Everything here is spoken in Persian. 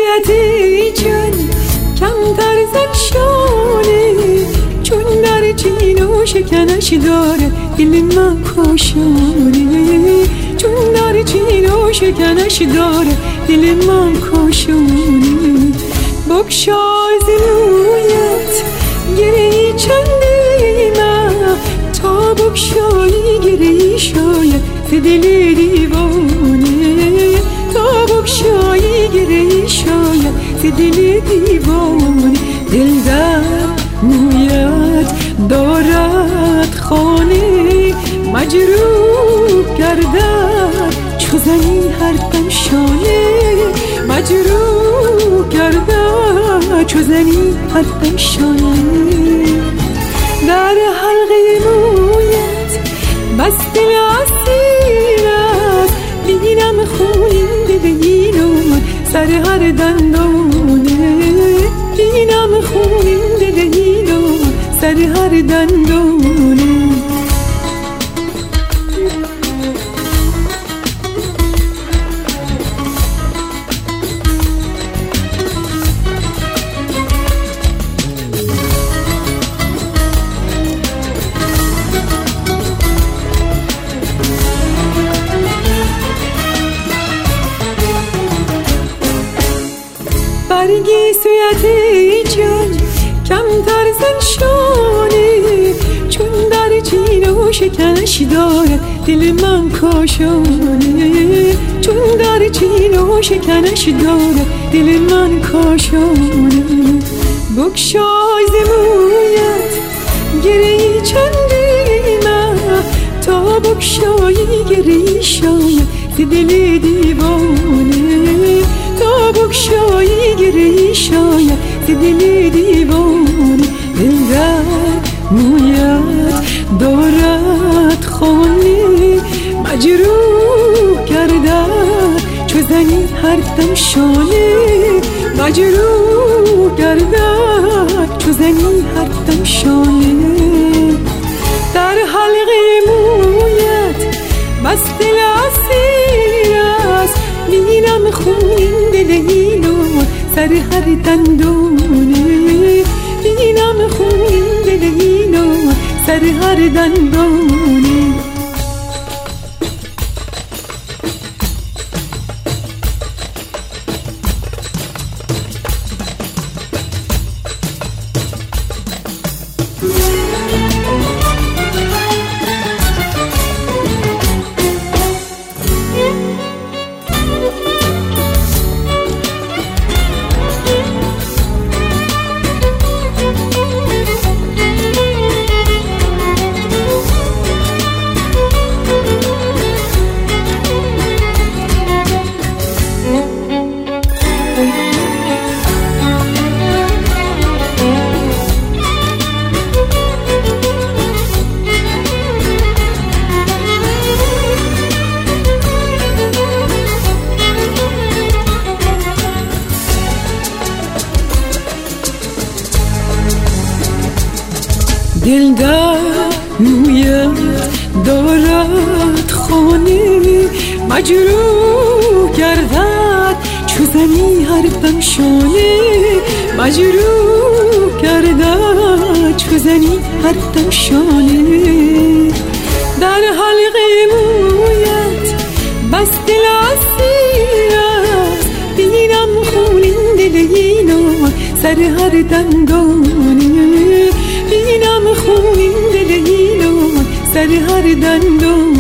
سویت ای جان کمتر زن شانه، چون در چین و شکنش داره دل من کاشانه، چون در چین و شکنش داره دل من کاشانه. بگشای ز رویت گره‌ای چندی من، تا بگشایی گره‌ای شاید ز دل دیوانه، تا بگشایی گره‌ای شاید ز دل دیوانه. دل در مویت دارد خانه، مجروح گردد چو زنی هر دم شانه، مجروح گردد چو زنی هر دم شانه. در حلقه مویت بس دل اسیر است، بینم خونین دلینون سر هر دندانه، بینم خونین دلینون سر هر دندانه. برگی سویت ای جان کمتر زن شانه، چون در چین و شکنش دارد دل من کاشانه، چون در چین و شکنش دارد دل من کاشانه. بگشای ز مویت گره‌ای چندی من، تا بگشایی گره‌ای شاید ز دل دیوانه، تا بگشایی گره‌ای شاید ز دل دیوانه. دل در مویت دارد خانه، مجروح گردد چو زنی هر دم شانه، مجروح گردد چو زنی هر دم شانه. در حلقه مویت بس دل اسیر است، بینم خونین دلینون سر هر دندانه، بینم خونین دلینون سر هر دندانه. دل در مویت دارد خانه، مجروح گردد چو زنی هر دم شانه، مجروح گردد چو زنی هر دم شانه. در حلقه مویت بس دل اسیر است، بینم خونین دلینون سر هر دندانه، بینم خونین دلینون سر هر دندانه.